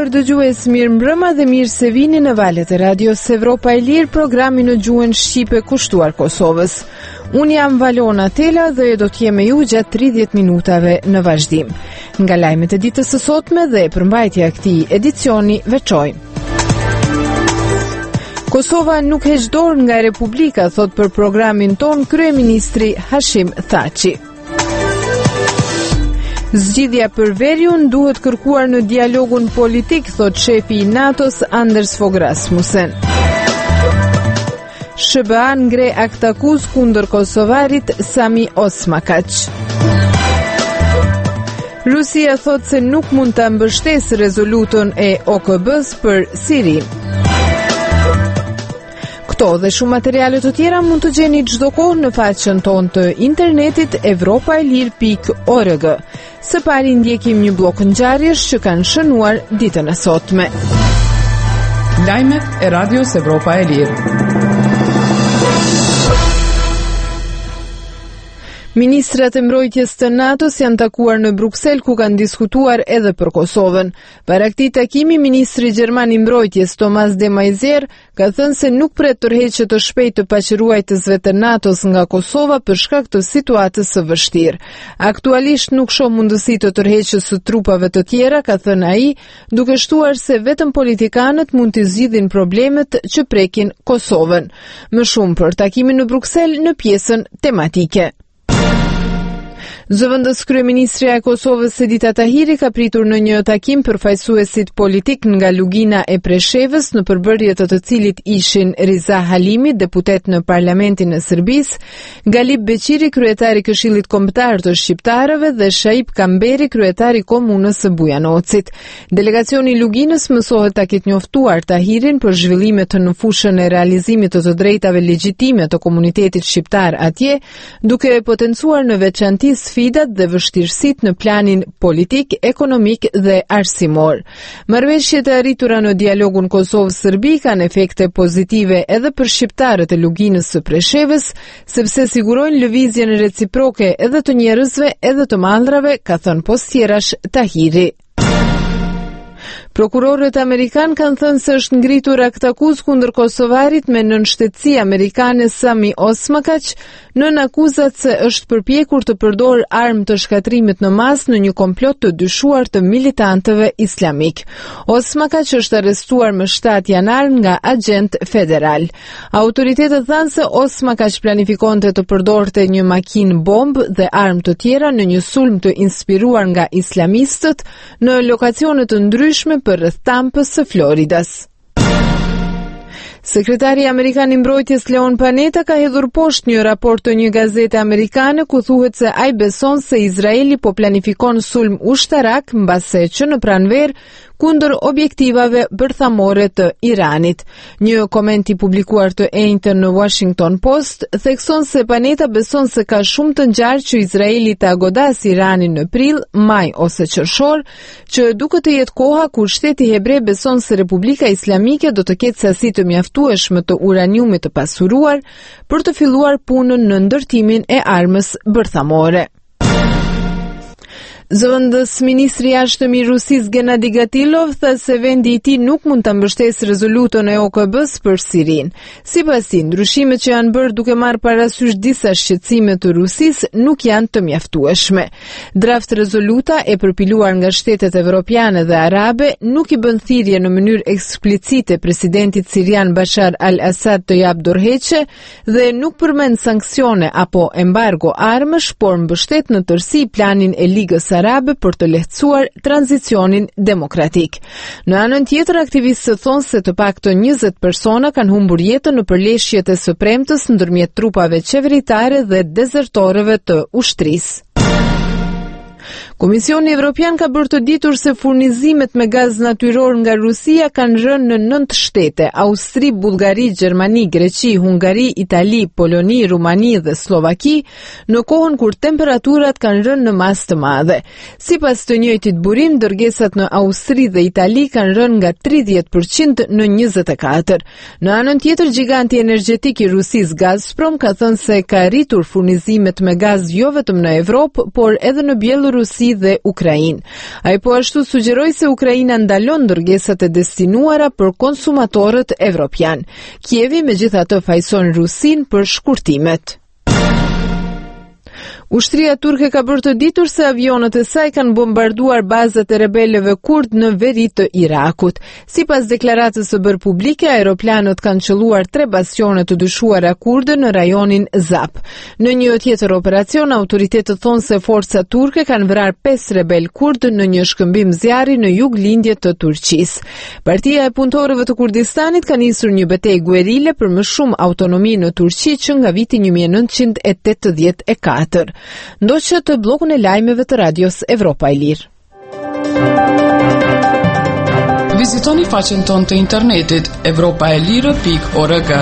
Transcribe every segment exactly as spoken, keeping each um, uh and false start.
nderuar dëgjues, mirë mbrëma dhe mirë se vini në valët e radios Evropa e Lirë, programi në gjuhën shqipe kushtuar Kosovës. Unë jam Valona Tela dhe do t'jem me ju gjatë tridhjetë minutave në vazhdim. Nga lajmet e ditës së sotme dhe përmbajtja e këtij edicioni veçoj. Kosova nuk heq dorë nga Republika, thot për programin ton kryeministri Hashim Thaçi. Zgjidhja për Veriun duhet kërkuar në dialogun politik, thot shefi i NATO-s Anders Fogh Rasmussen. S B A ngre akt akuz kundër kosovarit Sami Osmakac. Rusia thot se nuk mund ta mbështesë rezolutën e O K B-s për Sirinë. Këto dhe shumë materiale të tjera mund të gjeni çdo kohë në faqen tonë të internetit evropa e lirë pikë org. Së pari ndjekim një blok ngjarjesh që kanë shënuar ditën e sotme. Lajmet e radios Evropa e Lirë. Ministrat e mbrojtjes të NATO-s janë takuar në Bruksel ku kanë diskutuar edhe për Kosovën. Para këtij takimi, ministri gjerman i mbrojtjes Thomas de Maizière ka thënë se nuk pret tërheqje të shpejtë të paqëruajtësve të NATO-s nga Kosova për shkak të situatës së vështirë. Aktualisht nuk shoh mundësi të tërheqjes së trupave të tjera, ka thënë ai, duke shtuar se vetëm politikanët mund të zgjidhin problemet që prekin Kosovën. Më shumë për takimin në Bruksel në pjesën tematike. Zëvendës kryeministrja e Kosovës Sedita Tahiri ka pritur në një takim përfaqësuesit politik nga Lugina e Preshevës, në përbërje të të cilit ishin Riza Halimi, deputet në Parlamentin e Serbisë, Galip Beqiri, kryetari i Këshillit Kombëtar të Shqiptarëve dhe Shaip Kamberi, kryetari i Komunës së Bujanocit. Delegacioni i Luginës mësohet ta ketë njoftuar Tahirin për zhvillimet në fushën e realizimit të të drejtave legjitime të komunitetit shqiptar atje, duke potencuar në veçanti sfidat dhe vështirësitë në planin politik, ekonomik dhe arsimor. Marrëveshjet e arritura në dialogun Kosovë-Serbi kanë efekte pozitive edhe për shqiptarët e Luginës së Preshevës, sepse sigurojnë lëvizjen reciproke edhe të njerëzve edhe të mallrave, ka thënë postjerash Tahiri. Prokurorët amerikan kanë thënë se është ngritur akt akuz kundër kosovarit me nënshtetësi amerikane Sami Osmakac, nën akuzat se është përpjekur të përdorë armë të shkatrimit në masë në një komplot të dyshuar të militantëve islamik. Osmakac është arrestuar më shtatë janar nga agent federal. Autoritetet thanë se Osmakac planifikonte të përdorte një makinë bombë dhe armë të tjera në një sulm të inspiruar nga islamistët në lokacione të ndryshme për rreth Tampës së Floridas. Sekretari Amerikan i mbrojtjes Leon Panetta ka hedhur poshtë një raport të një gazete amerikane ku thuhet se ai beson se Izraeli po planifikon sulm ushtarak mbase që në pranverë kundër objektivave bërthamore të Iranit. Një koment i publikuar të enjtën në Washington Post thekson se Panetta beson se ka shumë të ngjarë që Izraeli ta godas Iranin në prill, maj ose qershor, që duket të jetë koha kur shteti hebre beson se Republika Islamike do të ketë sasi të mjaftueshme të uraniumit të pasuruar për të filluar punën në ndërtimin e armës bërthamore. Zëvendës ministri i jashtëm i Rusisë Gennadi Gatilov tha se vendi i tij nuk mund ta mbështesë rezolutën e O K B-s për Sirinë. Sipas tij, ndryshimet që janë bërë duke marrë parasysh disa shqetësime të Rusisë nuk janë të mjaftueshme. Draft rezoluta e përpiluar nga shtetet evropiane dhe arabe nuk i bën thirrje në mënyrë eksplicite presidentit sirian Bashar al-Assad të jap dorëheqje dhe nuk përmend sanksione apo embargo armësh, por mbështet në tërësi planin e Ligës Arabe për të lehtësuar tranzicionin demokratik. Në anën tjetër, aktivistët thonë se të paktën njëzet persona kanë humbur jetën në përleshjet e së premtës ndërmjet trupave qeveritare dhe dezertorëve të ushtrisë. Komisioni Evropian ka bërë të ditur se furnizimet me gaz natyror nga Rusia kanë rënë në nëntë shtete: Austri, Bullgari, Gjermani, Greqi, Hungari, Itali, Poloni, Rumani dhe Slovaki, në kohën kur temperaturat kanë rënë në masë të madhe. Sipas të njëjtit burim, dërgesat në Austri dhe Itali kanë rënë nga tridhjetë përqind në njëzet e katër. Në anën tjetër, giganti energjetik i Rusisë Gazprom ka thënë se ka rritur furnizimet me gaz jo vetëm në Evropë, por edhe në Bielorusi dhe Ukrainë. Ai po ashtu sugjeroi se Ukraina ndalon dërgesat e destinuara për konsumatorët evropian. Kievi megjithatë fajson Rusinë për shkurtimet. Ushtria turke ka bërë të ditur se avionët e saj kanë bombarduar bazat e rebelëve kurd në veri të Irakut. Sipas deklaratës së bërë publike, aeroplanët kanë qelluar tre bastione të dyshuara kurde në rajonin Zap. Në një tjetër operacion, autoritetet thonë se forcat turke kanë vrarë pesë rebel kurd në një shkëmbim zjarri në juglindje të Turqisë. Partia e punëtorëve të Kurdistanit ka nisur një betejë guerile për më shumë autonomi në Turqi që nga viti një mijë e nëntëqind e tetëdhjetë e katër. Ndoqë të blokun e lajmeve të radios Evropa e Lirë. Vizitoni faqen tonë të internetit evropa e lirë pikë org.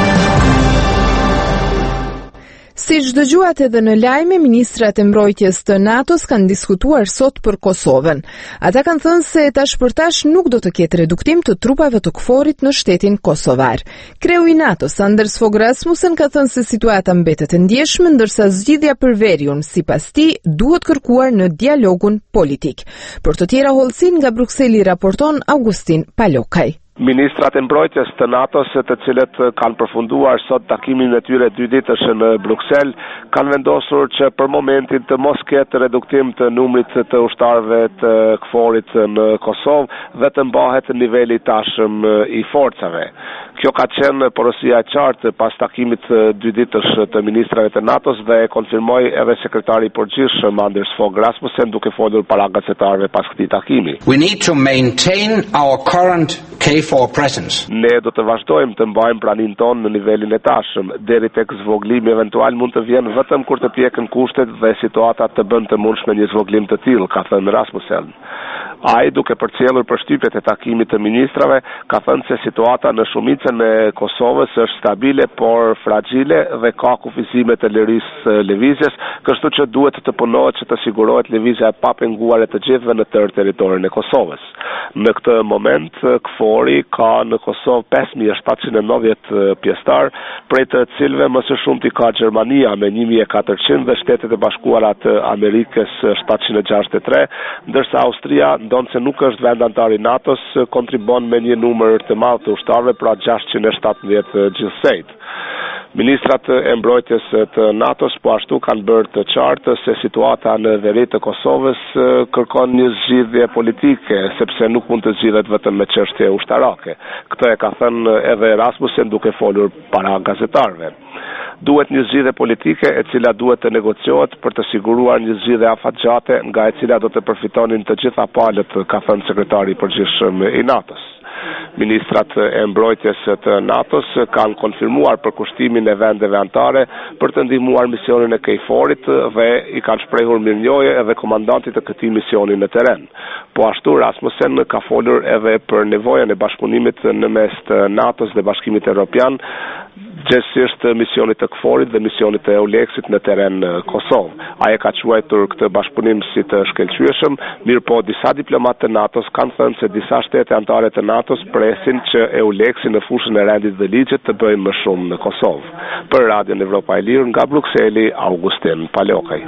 Siç dëgjuat edhe në lajme, ministrat e mbrojtjes të NATO-s kanë diskutuar sot për Kosovën. Ata kanë thënë se tash për tash nuk do të ketë reduktim të trupave të KFOR-it në shtetin kosovar. Kreu i NATO-s, Anders Fogh Rasmussen, ka thënë se situata mbetet e ndjeshme, ndërsa zgjidhja për veriun, sipas tij, duhet kërkuar në dialogun politik. Për të tjera hollësin nga Brukseli raporton Augustin Palokaj. Ministrat e mbrojtjes të NATO-s, të cilët kanë përfunduar sot takimin e tyre dy ditësh në Bruksel, kanë vendosur që për momentin të mos ketë reduktim të numrit të ushtarëve të KFOR-it në Kosovë dhe të mbahet niveli tashëm i forcave. Kjo ka qenë porosia e qartë pas takimit dy ditësh të ministrave të NATO-s dhe e konfirmoi edhe sekretari i përgjithshëm Anders Fogh Rasmussen duke folur para gazetarëve pas këtij takimi. We need to maintain our current K F O R presence. Ne do të vazhdojmë të mbajmë praninë tonë në nivelin e tashëm, deri tek zvoglimi eventual mund të vjen vetëm kur të pjekën kushtet dhe situata të bëjnë të mundshme një zvoglim të tillë, ka thënë Rasmussen. Ai, duke përcjellur përshtypjet e takimit të ministrave, ka thënë se situata në shumicën e Kosovës është stabile por fragile dhe ka kufizime të lirisë lëvizjes, kështu që duhet të punohet që të sigurohet lëvizja e papenguar e të gjithëve në tërë territorin e Kosovës. Në këtë moment, KFOR-i ka në Kosovë pesë mijë shtatëqind e nëntëdhjetë pjesëtar, prej të cilëve më së shumti ka Gjermania me një mijë e katërqind dhe Shtetet e Bashkuara të Amerikës shtatëqind e gjashtëdhjetë e tre, ndërsa Austria, ndonë se nuk është vend antar i NATO-s, kontribon me një numër të madh të ushtarëve, pra gjashtëqind e shtatëdhjetë gjithsejt. Ministrat e mbrojtjes të NATO-s po ashtu kanë bërë të qartë se situata në veri të Kosovës kërkon një zgjidhje politike, sepse nuk mund të zgjidhet vetëm me çështje ushtarake. Këtë e ka thënë edhe Rasmussen duke folur para gazetarëve. Duhet një zgjidhje politike e cila duhet të negociohet për të siguruar një zgjidhje afatgjate nga e cila do të përfitonin të gjitha palët, ka thënë sekretari i përgjithshëm i NATO-s. Ministrat e mbrojtjes të NATO-s kanë konfirmuar përkushtimin e vendeve anëtare për të ndihmuar misionin e K F O R-it dhe i kanë shprehur mirënjohje edhe komandantit të këtij misioni në terren. Po ashtu Rasmussen ka folur edhe për nevojën e bashkëpunimit në mes të NATO-s dhe Bashkimit Evropian, gjithsesi të misionit të K F O R-it dhe misionit të EULEX-it në terren Kosovë. Ai ka quajtur këtë bashkëpunim si të shkëlqyeshëm, mirë po disa diplomatë të NATO-s kanë thënë se disa shtete anëtare të NATO-s presin që EULEX-i në fushën e rendit dhe ligjit të bëjë më shumë në Kosovë. Për Radion Evropa e Lirë nga Brukseli, Augustin Palokaj.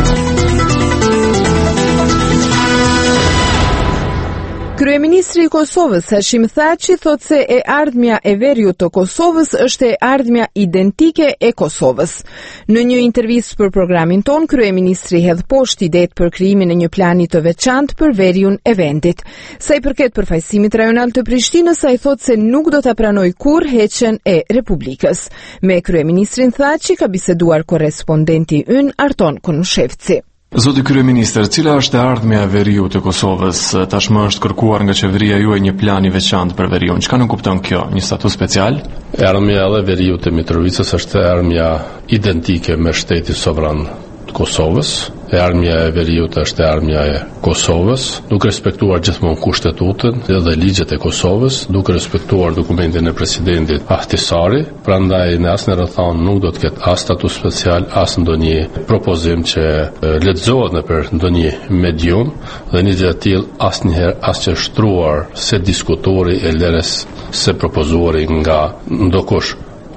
Kryeministri i Kosovës, Hashim Thaçi, thotë se e ardhmja e veriut të Kosovës është e ardhmja identike e Kosovës. Në një intervistë për programin ton, kryeministri hedh poshtë idetë për krijimin e një plani të veçantë për veriun e vendit. Sa i përket përfaqësimit rajonal të Prishtinës, ai thotë se nuk do ta pranojë kurrë heqjen e Republikës. Me kryeministrin Thaçi ka biseduar korrespondenti ynë Arton Konushevci. Zoti kryeministër, cila është e ardhmja e veriut të Kosovës? Tashmë është kërkuar nga qeveria juaj një plan i veçantë për veriun. Çka nuk kupton kjo? Një status special? E ardhmja e veriut të Mitrovicës është e ardhmja identike me shtetin sovran të Kosovës. E ardhmja e veriut është e ardhmja e Kosovës, duke respektuar gjithmonë kushtetutën dhe ligjet e Kosovës, duke respektuar dokumentin e presidentit Ahtisari. Prandaj në asnjë rrethon nuk do të ketë as status special, as ndonjë propozim që lexohet nëpër ndonjë medium dhe një gjë e tillë asnjëherë as që shtruar se diskutori e leres se propozuari nga ndokush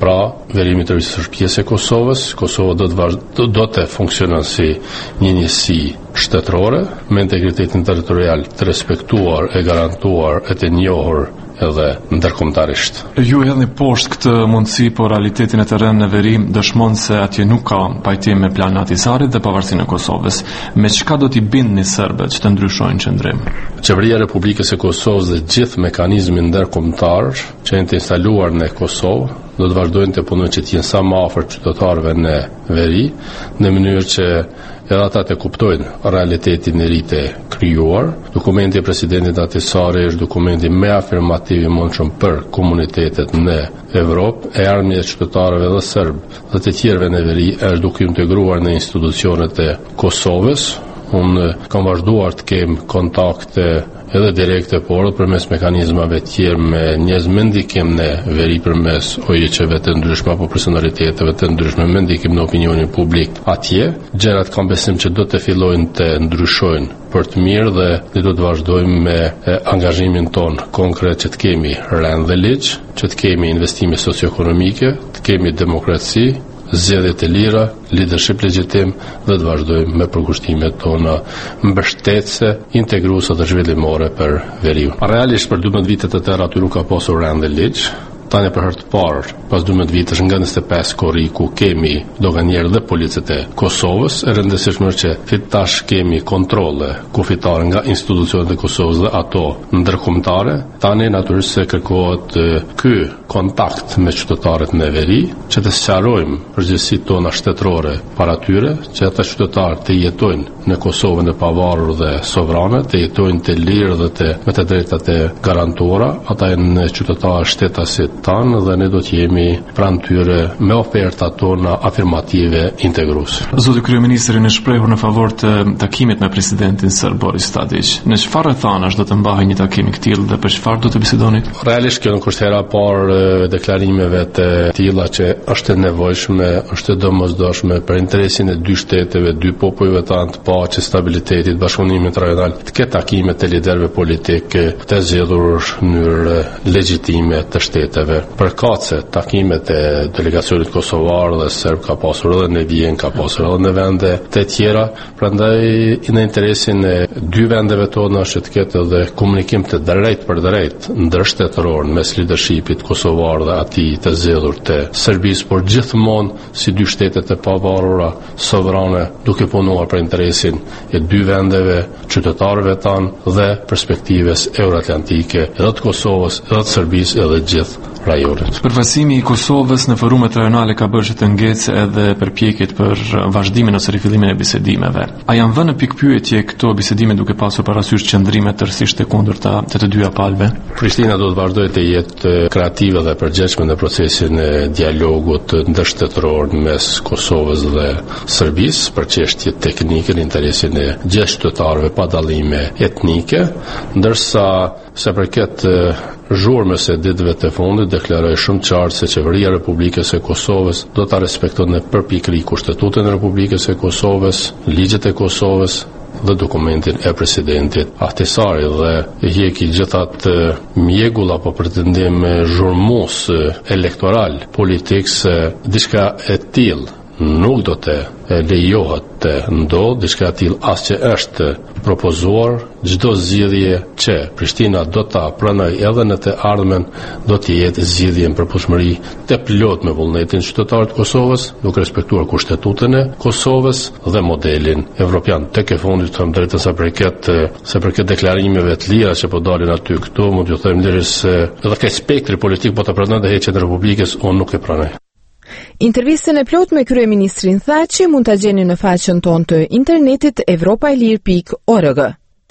Pra, verimi i tërësisht është pjesë e Kosovës. Kosova do të vazhd... do, do të funksionon si një njësi shtetërore me integritetin territorial të respektuar, e garantuar, e të njohur edhe ndërkombëtarisht. Ju hedhni poshtë këtë mundësi, por realitetin e terrenit në veri dëshmon se atje nuk ka pajtim me planin Ahtisarit dhe pavarësinë e Kosovës. Me çka do t'i bindni serbët që të ndryshojnë qëndrim? Qeveria e Republikës e Kosovës dhe gjithë mekanizmi ndërkombëtar që janë të instaluar në Kosovë do të vazhdojnë të punojnë që të jenë sa më afër qytetarëve në veri, në mënyrë që edhe ata të kuptojnë realitetin e ri të krijuar. Dokumenti i presidentit Ahtisari është dokumenti më afirmativ i mundshëm për komunitetet në Evropë, e armja e qytetarëve dhe serbë dhe të tjerëve në veri është duke integruar në institucionet e Kosovës. Unë kam vazhduar të kem kontakte edhe direkte, por përmes mekanizmave të tjerë me njerëz me ndikim në veri, përmes O I Q-ve të ndryshme apo personaliteteve të ndryshme me ndikim në opinionin publik atje. Gjërat kam besim që do të fillojnë të ndryshojnë për të mirë dhe ne do të vazhdojmë me e, angazhimin ton konkret që të kemi rend dhe ligj, që të kemi investime socioekonomike, të kemi demokraci, zgjedhje të lira, leadership legjitim dhe të vazhdojmë me përkushtimet tona mbështetëse, integruese dhe zhvillimore për veriun. Realisht për dymbëdhjetë vite të tëra aty nuk ka pasur rend dhe ligj. Tani për herë të parë, pas dymbëdhjetë vitesh nga njëzet e pesë korri ku kemi doganierë dhe policët e Kosovës, e rëndësishme që fit tash kemi kontrolle kufitare nga institucionet e Kosovës dhe ato ndërkombëtare. Tani natyrisht se kërkohet ky kontakt me qytetarët në veri, që të sqarojmë përgjegjësitë tona shtetërore para tyre, që ata qytetarë të jetojnë në Kosovën e pavarur dhe sovrane, të jetojnë të lirë dhe të me të drejtat e garantuara. Ata janë qytetarë shtetasit tanë dhe ne do të jemi pranë tyre me ofertat tona afirmative integruese. Zoti kryeministri, në shprehur në favor të takimit me presidentin serb Boris Tadić, në çfarë rrethanash do të mbahej një takim i tillë dhe për çfarë do të bisedoni? Realisht kjo nuk është hera parë deklarimeve të tilla që është e nevojshme, është e domosdoshme për interesin e dy shteteve, dy popujve tanë, të paqes, stabilitetit, bashkëpunimit rajonal, të ketë takime të liderëve politik të zgjedhur në mënyrë legjitime të shteteve. Përkatëse takimet e delegacionit kosovar dhe serb ka pasur edhe në Vjen, ka pasur edhe në vende të tjera, prandaj në interesin e dy vendeve tona që të ketë edhe komunikim të drejt për drejt ndërshtetëror mes leadershipit kosovar dhe atij të zgjedhur të Serbisë, por gjithmonë si dy shtetet e pavarura sovrane, duke punuar për interesin e dy vendeve, qytetarëve tanë dhe perspektives euroatlantike edhe të Kosovës, edhe të Serbisë, edhe gjithë rajonet. Përfaqësimi i Kosovës në forumet rajonale ka bërë që të ngecë edhe përpjekjet për vazhdimin ose rifillimin e bisedimeve. A janë vënë në pikpyetje këto bisedime duke pasur parasysh qëndrime tërësisht të kundërta të të dyja palëve? Prishtina do të vazhdojë të jetë kreative dhe përgjegjshme në procesin e dialogut ndërshtetëror mes Kosovës dhe Serbisë për çështje teknike në interesin e gjithë qytetarëve pa dallime etnike, ndërsa se përket zhurmës e ditëve të fundit deklaroi shumë qartë se qeveria e Republikës e Kosovës do ta respektonte në përpikëri Kushtetutën e Republikës së Kosovës, ligjet e Kosovës dhe dokumentin e presidentit Ahtisari dhe hjeki gjithat mjegull apo pretendim zhurmues elektoral politik se diçka e tillë nuk do të lejohet të ndodhë, diçka e tillë as që është propozuar. Çdo zgjidhje që Prishtina do ta pranojë edhe në të ardhmen do të jetë zgjidhje në përputhshmëri të plot me vullnetin qytetarë të Kosovës, duke respektuar Kushtetutën e Kosovës dhe modelin evropian. Tek e fundit them drejtën sa përket sa përket deklarimeve të lira që po dalin aty këtu, mund t'ju them lirisht se edhe ka spektri politik po ta pranojë dhe heqjen e Republikës, unë nuk e pranoj. Intervistën e plot me kryeministrin Thaçi mund ta gjeni në faqen tonë të internetit evropaelir pikë org.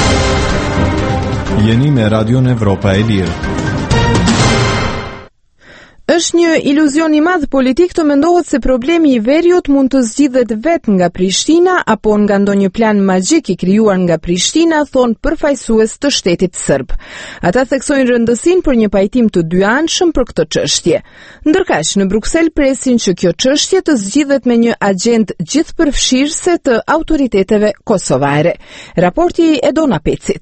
Jeni me Radion Evropa e Lirë. Është një iluzion i madh politik të mendohet se problemi i veriut mund të zgjidhet vetë nga Prishtina apo nga ndonjë plan magjik i krijuar nga Prishtina, thon përfaqësues të shtetit serb. Ata theksojnë rëndësinë për një pajtim të dyanshëm për këtë çështje. Ndërkaq në Bruksel presin që kjo çështje të zgjidhet me një agjendë gjithëpërfshirëse të autoriteteve kosovare. Raporti i Edona Pecit.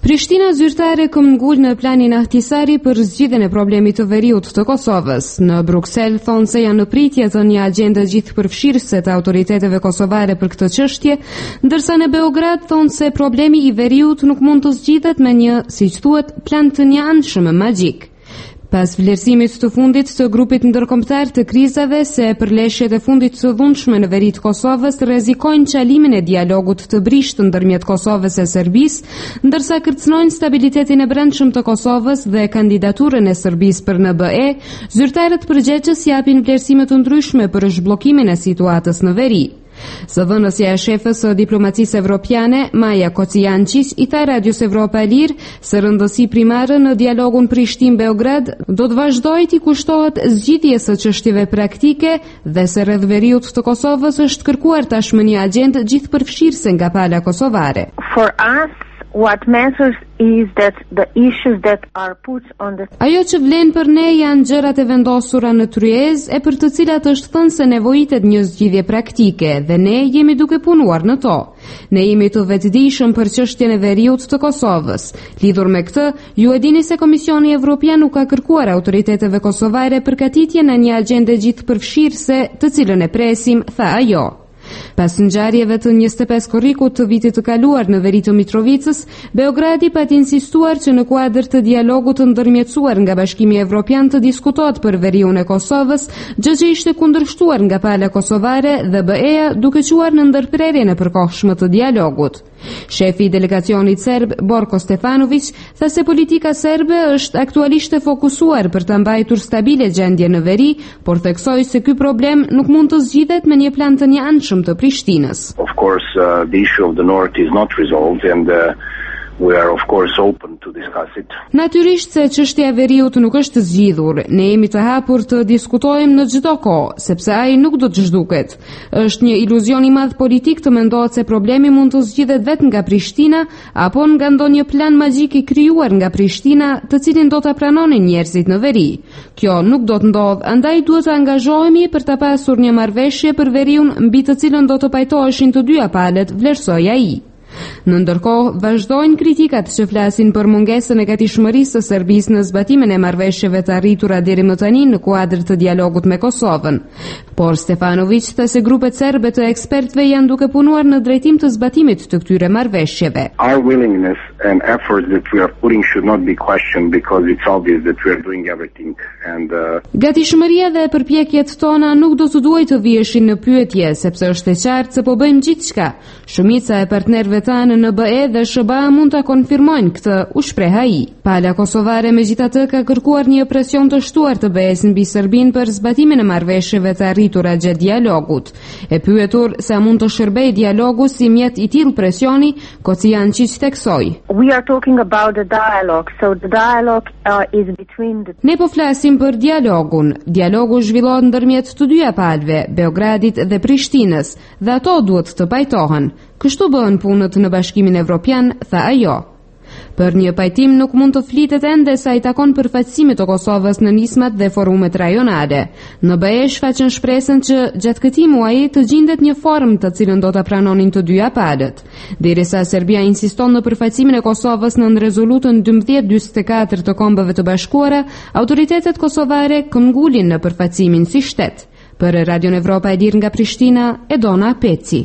Prishtina zyrtare këmbëngul në planin Ahtisari për zgjidhjen e problemit të veriut të Kosovës. Në Bruksel thonë se janë në pritje të një agjende gjithëpërfshirëse të autoriteteve kosovare për këtë çështje, ndërsa në Beograd thonë se problemi i veriut nuk mund të zgjidhet me një, siç thuhet, plan të njëanshëm magjik. Pas vlerësimit të fundit të grupit ndërkombëtar të krizave se përleshjet e fundit të dhunshme në veri të Kosovës rrezikojnë çalimin e dialogut të brisht ndërmjet Kosovës e Serbisë, ndërsa kërcënojnë stabilitetin e brendshëm të Kosovës dhe kandidaturën e Serbisë për N B E, zyrtarët përgjegjës japin vlerësime të ndryshme për zhbllokimin e situatës në veri. Së dhënësja e shefës së diplomacisë evropiane, Maja Kocijančić, i tha Radios Evropa e Lirë se rëndësi primare në dialogun Prishtinë-Beograd do të vazhdojë të kushtohet zgjidhjes së çështjeve praktike dhe se rreth veriut të Kosovës është kërkuar tashmë një agjendë gjithëpërfshirëse nga pala kosovare. For us, what matters is that the issues that are put on the Ajo që vlen për ne janë gjërat e vendosura në tryezë e për të cilat është thënë se nevojitet një zgjidhje praktike dhe ne jemi duke punuar në to. Ne jemi të vetëdijshëm për çështjen e veriut të Kosovës. Lidhur me këtë, ju e dini se Komisioni Evropian nuk ka kërkuar autoriteteve kosovare përgatitjen e një agjende gjithëpërfshirëse, të cilën e presim, tha ajo. Pas ngjarjeve të njëzet e pesë korrikut të vitit të kaluar në veri të Mitrovicës, Beogradi pat insistuar që në kuadër të dialogut të ndërmjetësuar nga Bashkimi Evropian të diskutohet për veriun e Kosovës, gjë që ishte kundërshtuar nga pala kosovare dhe B E-ja duke quar në ndërprerjen e përkohshme të dialogut. Shefi i delegacionit serb, Borko Stefanović, tha se politika serbe është aktualisht e fokusuar për të mbajtur stabile gjendje në veri, por theksoi se ky problem nuk mund të zgjidhet me një plan të njëanshëm të Prishtinës. Of course, uh, the issue of the north is not resolved and uh, we are of course open to discuss it. Natyrisht se çështja e veriut nuk është zgjidhur. Ne jemi të hapur të diskutojmë në çdo kohë, sepse ai nuk do të zhduket. Është një iluzion i madh politik të mendohet se problemi mund të zgjidhet vetëm nga Prishtina apo nga ndonjë plan magjik i krijuar nga Prishtina, të cilin do ta pranonin njerëzit në veri. Kjo nuk do të ndodhë, andaj duhet të angazhohemi për të pasur një marrëveshje për veriun mbi të cilën do të pajtoheshin të dyja palët, vlerësoi ai. Në ndërkohë, vazhdojnë kritikat që flasin për mungesën e gatishmërisë së Serbisë në zbatimin e marrëveshjeve të arritura deri më tani në kuadër të dialogut me Kosovën. Por Stefanović tha se grupet serbe të ekspertëve janë duke punuar në drejtim të zbatimit të këtyre marrëveshjeve. Our willingness and efforts that we are putting should not be questioned because it's obvious that we are doing everything. And uh... Gatishmëria dhe përpjekjet tona nuk do të duaj të vieshin në pyetje, sepse është e qartë se po bëjmë gjithçka. Shumica e partnerëve tanë në B E dhe S B A mund ta konfirmojnë këtë, u shpreh ai. Pala kosovare megjithatë ka kërkuar një presion të shtuar të B E-s mbi Serbinë për zbatimin e marrëveshjeve të arritura gjatë dialogut. E pyetur se a mund të shërbejë dialogu si mjet i tillë presioni, Kocijančić theksoi. We are talking about the dialogue, so the dialogue uh, is between the Ne po flasim për dialogun. Dialogu zhvillohet ndërmjet të dyja palëve, Beogradit dhe Prishtinës, dhe ato duhet të pajtohen. Kështu bëhen punët në Bashkimin Evropian, tha ajo. Për një pajtim nuk mund të flitet ende sa i takon përfaqësimit të Kosovës në nismat dhe forumet rajonale. Në B E shfaqen shpresën që gjatë këtij muaji të gjendet një formë të cilën do ta pranonin të dyja palët. Derisa Serbia insiston në përfaqësimin e Kosovës në rezolutën dymbëdhjetë dymbëdhjetë e katër të Kombeve të Bashkuara, autoritetet kosovare këmbgulin në përfaqësimin si shtet. Për Radio Evropa e Lirë nga Prishtina, Edona Peci.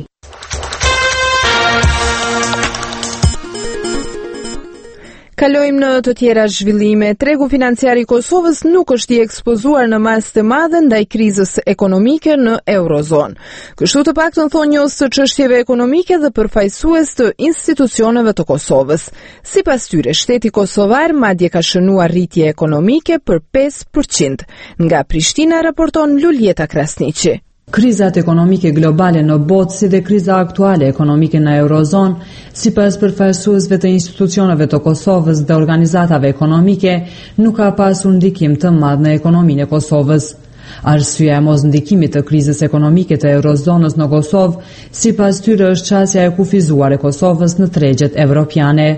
Kalojmë në të tjera zhvillime. Tregu financiar i Kosovës nuk është i ekspozuar në masë të madhe ndaj krizës ekonomike në Eurozonë. Kështu të paktën thonë njohës të çështjeve ekonomike dhe përfaqësues të institucioneve të Kosovës. Sipas tyre, shteti kosovar madje ka shënuar rritje ekonomike për pesë përqind. Nga Prishtina raporton Luljeta Krasniqi. Krizat ekonomike globale në botë si dhe kriza aktuale ekonomike në Eurozonë, sipas përfaqësuesve të institucioneve të Kosovës dhe organizatave ekonomike, nuk ka pasur ndikim të madh në ekonominë e Kosovës. Arsyeja e mos ndikimit të krizës ekonomike të Eurozonës në Kosovë, sipas tyre është çësia e kufizuar e Kosovës në tregjet evropiane.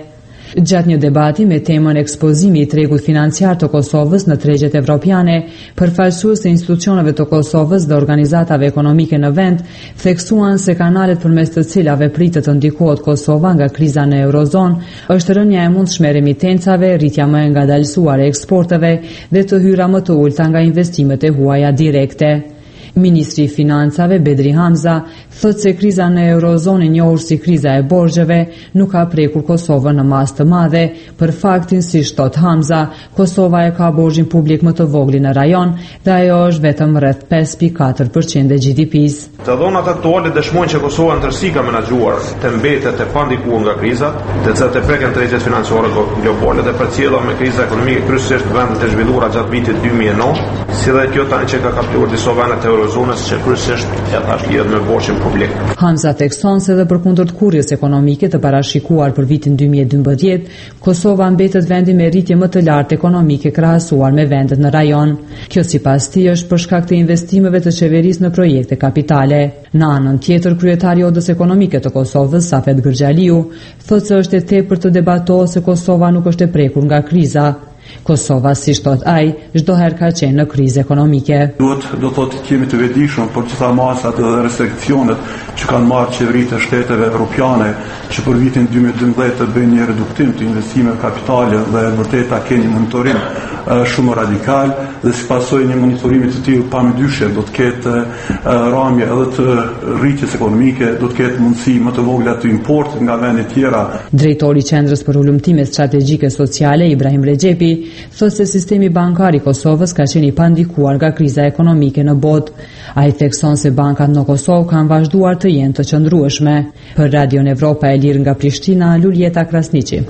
Gjatë një debati me temën ekspozimi i tregut financiar të Kosovës në tregjet evropiane, përfaqësues të institucioneve të Kosovës dhe organizatave ekonomike në vend theksuan se kanalet përmes të cilave pritet të ndikohet Kosova nga kriza në Eurozonë është rënja e mundshme e remitencave, rritja më e ngadalësuar e eksporteve dhe të hyra më të ulta nga investimet e huaja direkte. Ministri i Financave Bedri Hamza thot se kriza në Eurozonë, njohur si kriza e borxheve, nuk ka prekur Kosovën në masë të madhe, për faktin, si thot Hamza, Kosova e ka borxhin publik më të voglin në rajon dhe ajo është vetëm rreth pesë pikë katër përqind e G D P-s. Të dhënat aktuale dëshmojnë që Kosova në tërësi ka menaxhuar të mbetet e pandikuar nga kriza, të cilat e preken tregjet financiare globale dhe përcjellën me kriza ekonomike kryesisht vendet e zhvilluara gjatë vitit dy mijë e nëntë, si dhe kjo tani që ka kapituar disa vende të Eurozonës që kryesisht ja tash lidhet me borxhin publik. Hamza thekson se edhe përkundër kurrjes ekonomike të parashikuar për vitin dy mijë e dymbëdhjetë, Kosova mbetet vendi me rritje më të lartë ekonomike krahasuar me vendet në rajon. Kjo sipas tij është për shkak të investimeve të qeverisë në projekte kapitale. Në anën tjetër, kryetari i Odës Ekonomike të Kosovës, Safet Gërxhaliu, thotë se është e tepërt të debatohet se Kosova nuk është e prekur nga kriza. Kosova, si thot ai, çdo herë ka qenë në krizë ekonomike. Duhet do thotë të jemi të vetëdijshëm për gjitha masat dhe restriksionet që kanë marrë qeveritë e shteteve evropiane që për vitin dy mijë e dymbëdhjetë të bëjnë një reduktim të investimeve kapitale dhe vërtet ta kenë një monitorim shumë radikal dhe si pasojë një monitorimi të tillë padyshim do të ketë ramje edhe të rritjes ekonomike, do të ketë mundësi më të vogla të importit nga vende të tjera. Drejtori i Qendrës për Ulëmtime Strategjike Sociale Ibrahim Rexhepi thotë se sistemi bankar i Kosovës ka qenë i pandikuar nga kriza ekonomike në botë. Ai thekson se bankat në Kosovë kanë vazhduar të jenë të qëndrueshme. Për Radion Evropa e Lirë nga Prishtina, Luljeta Krasniqi.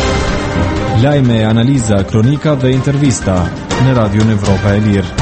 Lajme, analiza, kronika dhe intervista në Radion Evropa e Lirë.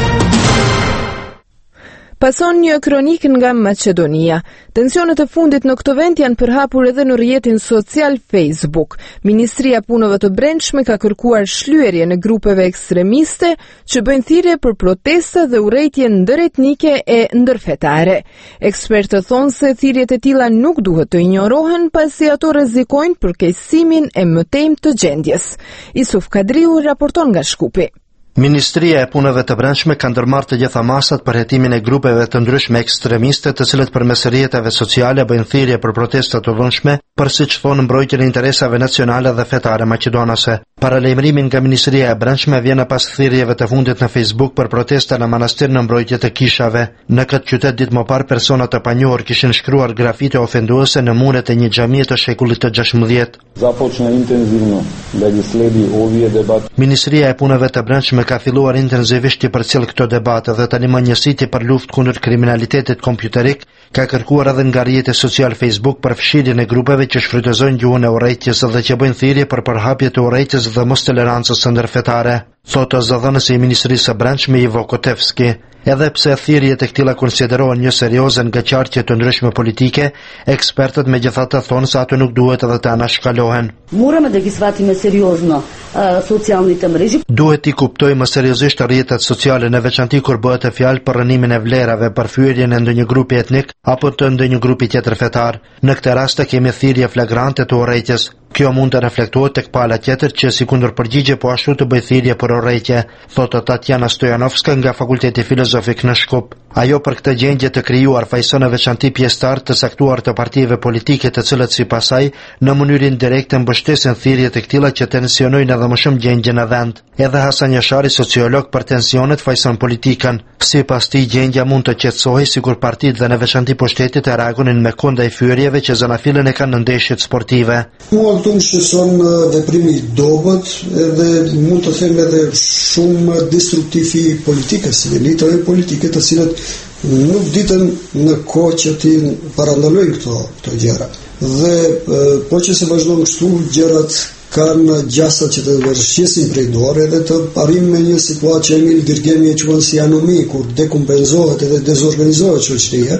Pason një kronik nga Maqedonia. Tensionet e fundit në këtë vend janë përhapur edhe në rrjetin social Facebook. Ministria e Punëve të Brendshme ka kërkuar shlyerje në grupeve ekstremiste që bëjnë thirrje për protesta dhe urrejtje ndëretnike e ndërfetare. Ekspertët thonë se thirrjet e tilla nuk duhet të injorohen pasi ato rrezikojnë përkeqësimin e mëtejmë të gjendjes. Isuf Kadriu raporton nga Shkupi. Ministria e Punëve të Brendshme ka ndërmarrë të gjitha masat për hetimin e grupeve të ndryshme ekstremiste, të cilët përmes rrjeteve sociale bëjnë thirrje për protesta të vëndshme, për siç thonë mbrojtjen e interesave nacionale dhe fetare maqedonase. Paralajmërimi nga Ministria e Brendshme vjen pas thirrjeve të fundit në Facebook për protesta në manastir në mbrojtje të kishave. Në këtë qytet ditë më parë persona të panjohur kishin shkruar grafite ofenduese në muret e një xhamie të shekullit të gjashtëmbëdhjetë. Započne intenzivno da sledi ovije debat. Ministria e Punëve të Brendshme ka filluar intensivisht të përcjell këto debate dhe tani mëngjësiti për luftë kundër kriminalitetit kompjuterik ka kërkuar edhe nga rrjeti social Facebook për fshirjen e grupeve që shfrytëzojnë gjuhën e urrejtjes dhe që bëjnë thirrje për përhapje të urrejtjes dhe mos tolerancës ndërfetare, thotë zëdhënësi i Ministrisë së Brendshme Ivo Kotevski. Edhe pse thirrjet e këtilla konsiderohen një serioze nga qartje të ndryshme politike, ekspertët megjithatë thonë se ato nuk duhet edhe të anashkalohen. Moramo da gi shvatimo seriozno socijalните mreže. Duhet i kuptojmë seriozisht rrjetet sociale, në veçanti kur bëhet fjalë për rënimin e vlerave, për fyerjen e ndonjë grupi etnik apo të ndonjë grupi tjetër fetar. Në këtë rast kemi thirrje flagrante të urrejtjes. Kjo mund të reflektohet tek pala tjetër që si kundër përgjigje po ashtu të bëj thirrje për urrejtje, thotë Tatjana Stojanovska nga Fakulteti Filozofik në Shkup. Ajo për këtë gjendje të krijuar fajson në veçanti pjesëtar të saktuar të partive politike, të cilët sipas saj në mënyrë indirekte mbështesin thirrjet e këtilla që tensionojnë edhe më shumë gjendjen e vend. Edhe Hasan Jashari, sociolog për tensionet, fajson politikën. Sipas tij gjendja mund të qetësohej sikur partitë dhe në veçanti pushtetit e reagonin me kohë ndaj fyerjeve që zanafilën e kanë në ndeshjet sportive. Mua këtu më shqetëson veprimi i dobët edhe mund të them edhe shumë destruktiv i politikës, elitave politike të cilët nuk ditën në kohë që ti parandalojnë këto, këto gjëra. Dhe po që se vazhdojnë kështu, gjërat kanë gjasat që të vërshqesin prej dorë edhe të arrim me një situatë që Emil Dirgemi e quajnë si anomi, kur dekompenzohet edhe dezorganizohet shoqëria,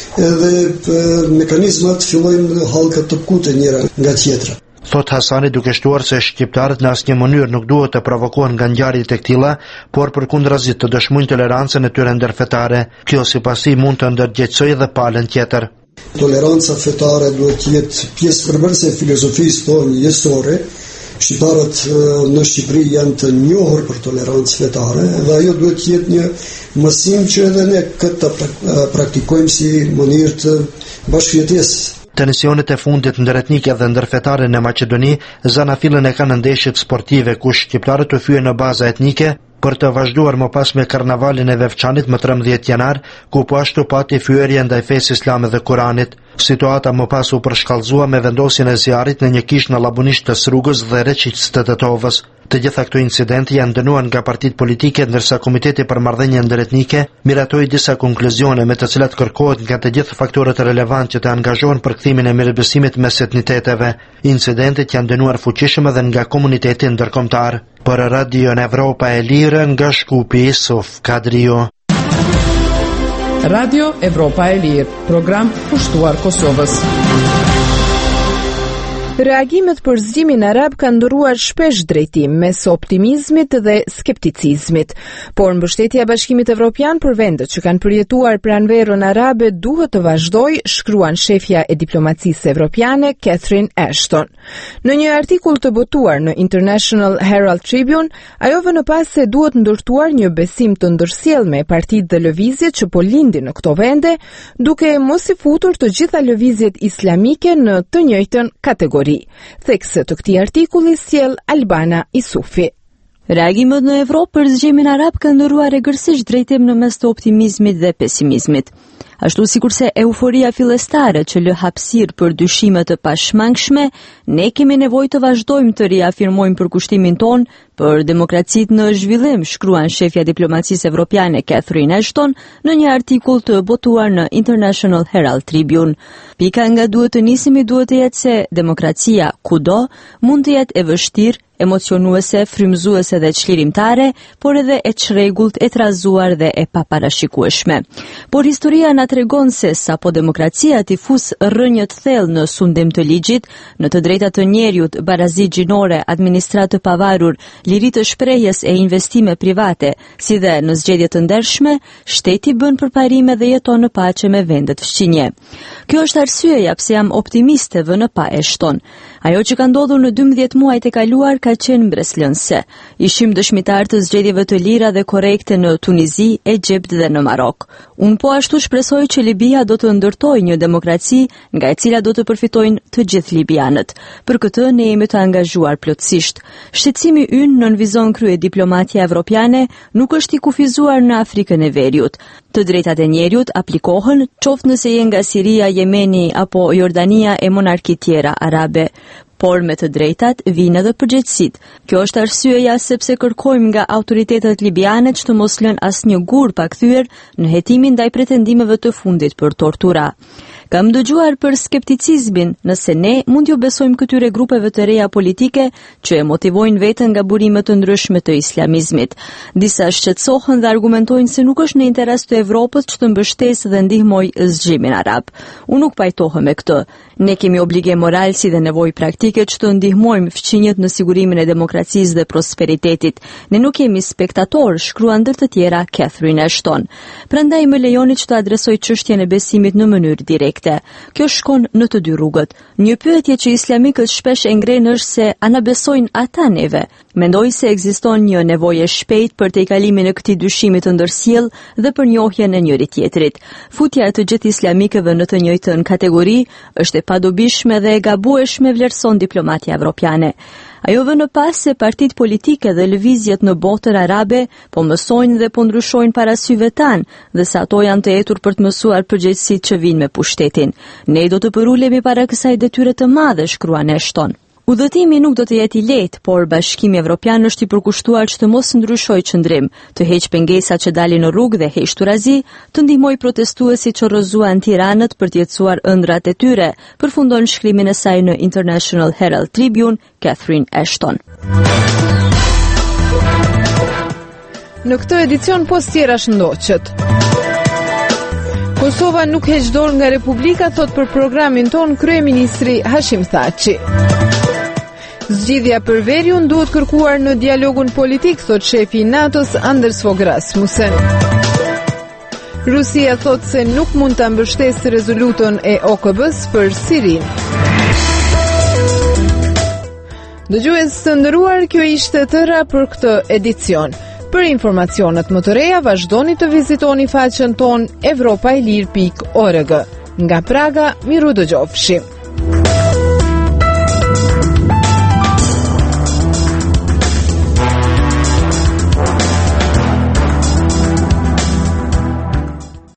edhe mekanizmat fillojnë hallkat të kute njëra nga tjetra. Thot Hasani, duke shtuar se shqiptarët në asnjë mënyrë nuk duhet të provokohen nga ngjarjet e këtilla, por përkundrazi të dëshmojnë tolerancën e tyre ndërfetare. Kjo sipas tij mund të ndërgjegjësojë edhe palën tjetër. Toleranca fetare duhet të jetë pjesë përbërëse e filozofisë tonë jetësore, shqiptarët në Shqipëri janë të njohur për tolerancë fetare dhe ajo duhet të jetë një mësim që edhe ne këtë të praktikojmë si mënyrë të bashkëjetesës. Tensionet e fundit ndëretnike dhe ndërfetare në Maqedoni zanafillën e kanë ndeshjet sportive ku shqiptarët u fyen në baza etnike për të vazhduar më pas me karnavalin e Vevçanit më trembëdhjetë janar, ku po ashtu pati fyerje ndaj fesë islame dhe Kuranit. Situata më pas u përshkallëzua me vendosjen e zjarrit në një kishë në Labunisht të Srugës dhe Reqiqës të Tetovës. Të gjitha këto incidente janë dënuar nga partitë politike, ndërsa Komiteti për Marrëdhënie Ndëretnike miratoi disa konkluzione me të cilat kërkohet nga të gjithë faktorët relevantë që të angazhohen për kthimin e mirëbesimit mes etniteteve. Incidentet janë dënuar fuqishëm edhe nga komuniteti ndërkombëtar. Për Radio Evropa e Lirë nga Shkupi, Sof Kadrio. Radio Evropa e Lirë, program pushtuar Kosovës. Reagimet për zgjimin arab kanë ndëruar shpesh drejtim mes optimizmit dhe skepticizmit, por mbështetja e Bashkimit Evropian për vendet që kanë përjetuar pranverën arabe duhet të vazhdojë, shkruan shefja e diplomacisë evropiane Catherine Ashton. Në një artikull të botuar në International Herald Tribune, ajo vënë pas se duhet ndërtuar një besim të ndërsjellme e partitë dhe lëvizjet që po lindin në këto vende, duke mos i futur të gjitha lëvizjet islamike në të njëjtën kategori. Thekse të këtij artikulli sjell Albana Isufi. Reagimet në Evropë për zgjimin arab kanë ndëruar egërsisht drejtim në mes të optimizmit dhe pesimizmit. Ashtu sikurse euforia fillestare që lë hapësirë për dyshime të pashmangshme, ne kemi nevojë të vazhdojmë të riafirmojmë përkushtimin ton për demokracitë në zhvillim, shkruan shefja diplomacisë evropiane Catherine Ashton në një artikull të botuar në International Herald Tribune. Pika nga duhet të nisemi duhet të jetë se demokracia kudo mund të jetë e vështirë, emocionuese, frymëzuese dhe çlirimtare, por edhe e çrregullt, e trazuar dhe e paparashikueshme. Por historia na tregon se sapo demokracia t'i fus rrënjë të thellë në sundim të ligjit, në të drejtat të njerëzit, barazi gjinore, administratë të pavarur, liri të shprehjes e investime private, si dhe në zgjedhje të ndershme, shteti bën përparime dhe jeton në paqe me vendet fqinje. Kjo është arsyeja pse jam optimiste vënë pa Ashton. Ajo që ka ndodhur në dymbëdhjetë muajt e kaluar ka qenë mbreslënse. Ishim dëshmitar të zgjedhjeve të lira dhe korrekte në Tunizi, Egjipt dhe në Marok. Unë po ashtu shpresoj që Libia do të ndërtojë një demokraci nga e cila do të përfitojnë të gjithë libianët. Për këtë ne jemi të angazhuar plotësisht. Shqetësimi ynë nënvizon krye diplomatia evropiane nuk është i kufizuar në Afrikën e Veriut. Të drejtat e njerëzit aplikohen qoftë nëse je nga Siria, Jemeni apo Jordania e monarki tjera arabe. Por me të drejtat vijnë edhe përgjegjësitë. Kjo është arsyeja sepse kërkojmë nga autoritetet libiane që të mos lënë asnjë gur pa kthyer në hetimin ndaj pretendimeve të fundit për tortura. Kam dëgjuar për skepticizmin, nëse ne mund ju besojmë këtyre grupeve të reja politike që e motivojnë veten nga burime të ndryshme të islamizmit. Disa shqetësohen dhe argumentojnë se nuk është në interes të Evropës që të mbështesë dhe ndihmojë zgjimin arab. Unë nuk pajtohem me këtë. Ne kemi obligim moral si dhe nevojë praktike që të ndihmojmë fqinjet në sigurimin e demokracisë dhe prosperitetit. Ne nuk jemi spektator, shkruan ndër të tjera Catherine Ashton. Prandaj më lejoni që të adresoj çështjen e besimit në mënyrë direkte. Kjo shkon në të dy rrugët. Një pyetje që islamikët shpesh e ngrenë është se a na besojnë ata neve. Mendoj se ekziston një nevojë shpejt për tejkalimin e këtij dyshimi të ndërsjell dhe për njohjen e njëri tjetrit. Futja e të gjithë islamikëve në të njëjtën kategori është e padobishme dhe e gabueshme, vlerëson diplomatia evropiane. Ajo vë në pas se partitë politike dhe lëvizjet në botën arabe po mësojnë dhe po ndryshojnë para syve tanë dhe sa ato janë të etur për të mësuar përgjegjësitë që vinë me pushtetin. Ne do të përulemi para kësaj detyre të madhe, shkruan Ashton. Udhëtimi nuk do të jetë i lehtë, por Bashkimi Evropian është i përkushtuar që të mos ndryshojë qëndrim, të heqë pengesat që dalin në rrugë dhe heqë turazi, të ndihmojë protestuesit që rrëzuan Tiranët për të jetësuar ëndrat e tyre, përfundon shkrimin e saj në International Herald Tribune, Catherine Ashton. Në këtë edicion po tjera shëndoqët. Kosova nuk heq dorë nga Republika, thot për programin ton kryeministri Hashim Thaçi. Zgjidhja për Veriun duhet kërkuar në dialogun politik, thot shefi i NATO-s Anders Fogh Rasmussen. Rusia thot se nuk mund ta mbështesë rezolutën e O K B-s për Sirinë. Dëgjues të nderuar, kjo ishte tëra për këtë edicion. Për informacionet më të reja, vazhdoni të vizitoni faqen ton evropaelir pikë org. Nga Praga, miru dëgjofshi.